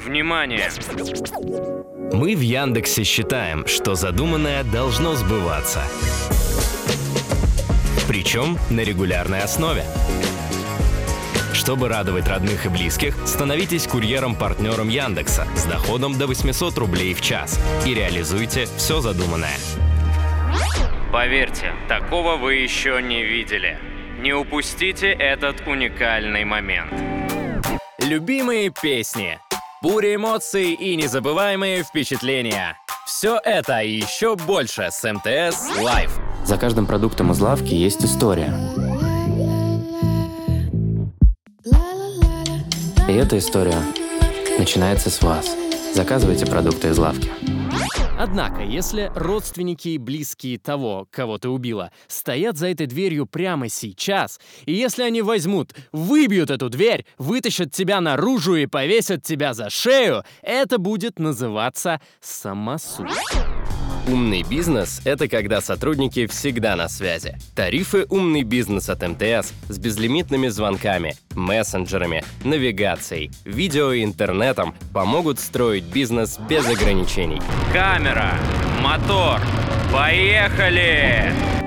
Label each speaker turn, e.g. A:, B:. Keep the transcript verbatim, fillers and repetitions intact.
A: Внимание!
B: Мы в Яндексе считаем, что задуманное должно сбываться. Причем на регулярной основе. Чтобы радовать родных и близких, становитесь курьером-партнером Яндекса с доходом до восемьсот рублей в час и реализуйте все задуманное.
A: Поверьте, такого вы еще не видели. Не упустите этот уникальный момент.
C: Любимые песни, буря эмоций и незабываемые впечатления. Все это и еще больше с эм тэ эс Live.
D: За каждым продуктом из лавки есть история. И эта история начинается с вас. Заказывайте продукты из лавки.
C: Однако, если родственники и близкие того, кого ты убила, стоят за этой дверью прямо сейчас, и если они возьмут, выбьют эту дверь, вытащат тебя наружу и повесят тебя за шею, это будет называться самосуд.
B: Умный бизнес — это когда сотрудники всегда на связи. Тарифы «Умный бизнес» от эм тэ эс с безлимитными звонками, мессенджерами, навигацией, видео и интернетом помогут строить бизнес без ограничений.
A: Камера, мотор, поехали!